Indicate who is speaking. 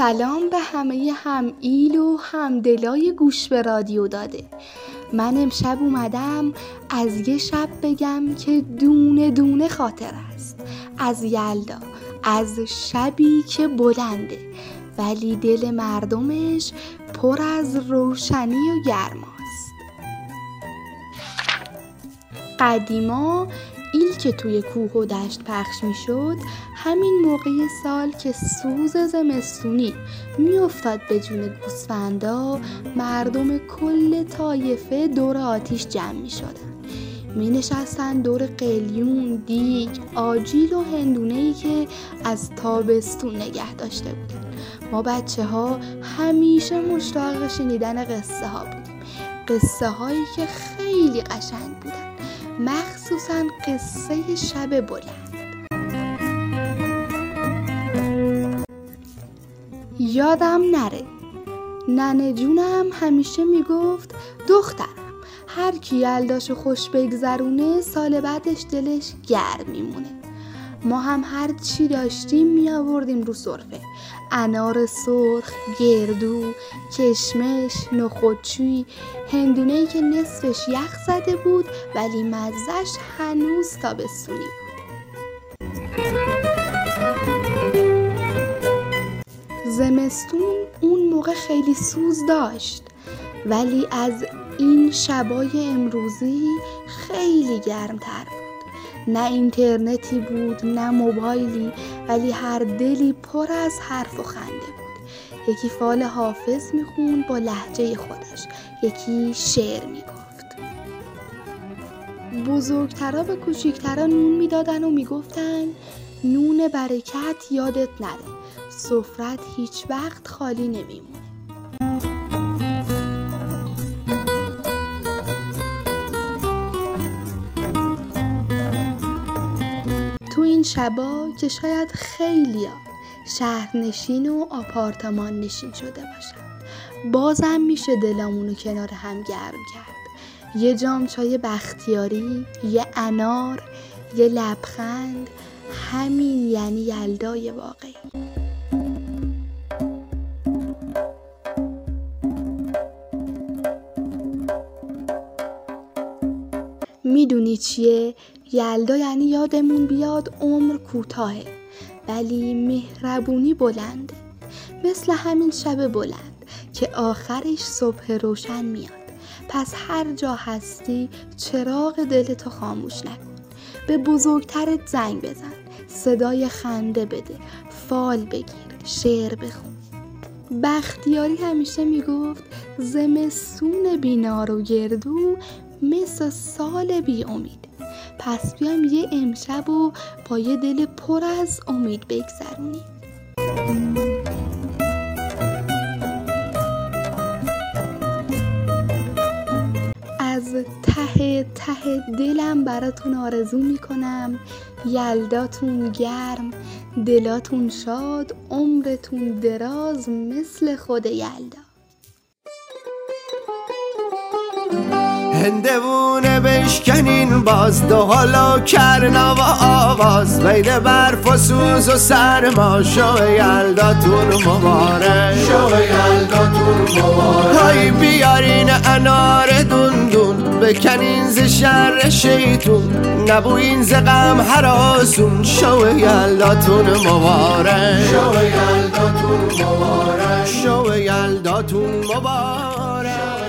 Speaker 1: سلام به همه هم‌ایل و همدلای گوش به رادیو داده. من امشب اومدم از یه شب بگم که دونه دونه خاطر است. از یلدا، از شبی که بلنده ولی دل مردمش پر از روشنی و گرماست. قدیما ایل که توی کوه و دشت پخش می شد، همین موقع سال که سوز زمستونی می افتاد به جون گوسفندا، مردم کل طایفه دور آتیش جمع می شدن. می نشستن دور قلیون، دیگ، آجیل و هندونه‌ای که از تابستون نگه داشته بودن. ما بچه ها همیشه مشتاق شنیدن قصه ها بودیم. قصه هایی که خیلی قشنگ بودن، مخصوصاً قصه شب بلند. یادم نره ننه جونم همیشه میگفت دخترم هر کی یلداشو خوش بگذرونه سال بعدش دلش گرم میمونه. ما هم هر چی داشتیم می آوردیم رو سرفه: انار سرخ، گردو، کشمش، نخودچوی، هندونه‌ای که نصفش یخ زده بود ولی مزه‌ش هنوز تابستونی بود. زمستون اون موقع خیلی سوز داشت ولی از این شبای امروزی خیلی گرمتر بود. نه اینترنتی بود نه موبایلی، ولی هر دلی پر از حرف و خنده بود. یکی فال حافظ میخوند با لهجه خودش، یکی شعر میگفت. بزرگترا به کوچیکترا نون میدادن و میگفتن نون برکت یادت نره، سفرت هیچ وقت خالی نمیمونه. تو این شبا که شاید خیلیا شهرنشین و آپارتمان نشین شده باشن، بازم میشه دلمونو کنار هم گرم کرد. یه جام چای بختیاری، یه انار، یه لبخند، همین یعنی یلدای واقعی. میدونی چیه؟ یلدا یعنی یادمون بیاد عمر کوتاهه ولی مهربونی بلنده، مثل همین شب بلند که آخرش صبح روشن میاد. پس هر جا هستی چراغ دلتو خاموش نکن، به بزرگترت زنگ بزن، صدای خنده بده، فال بگیر، شعر بخون. بختیاری همیشه میگفت زمستون بی‌نار و گردو مثل سال بی امید. پس بیام یه امشب و با یه دل پر از امید بگذرونیم. از ته دلم براتون آرزو میکنم یلداتون گرم، دلاتون شاد، عمرتون دراز مثل خود یلدا.
Speaker 2: هندوونه بشکنین باز، دو حالا کرنا و آواز، بین برف و سوز و سرما، شو یلداتون مبارک، شو یلداتون مبارک. های بیارین انار دوندون، بکنین ز شر شیطون، نبوین ز غم هراسون، شو یلداتون مبارک، شو یلداتون مبارک، شو یلداتون مبارک.